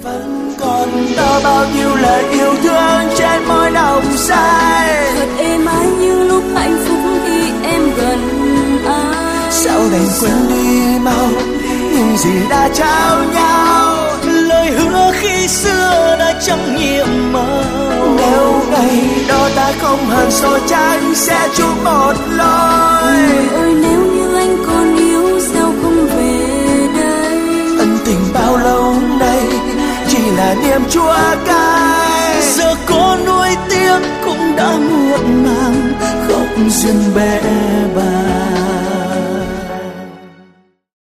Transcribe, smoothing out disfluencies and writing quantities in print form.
Vẫn còn đó bao nhiêu lời yêu thương trên môi nồng say, thật êm ái như lúc hạnh phúc khi em gần anh. sao đành quên đi mau những gì đã trao nhau, lời hứa khi xưa đã chẳng nhiệm màu. nếu ngày đó ta không hờn rồi chẳng sẽ chung một lối. Người ơi nếu như anh còn yêu sao không về đây, Ân tình bao lâu nay chỉ là niềm chua cay, Giờ có nuối tiếc cũng đã muộn màng, khóc duyên bẽ bàng.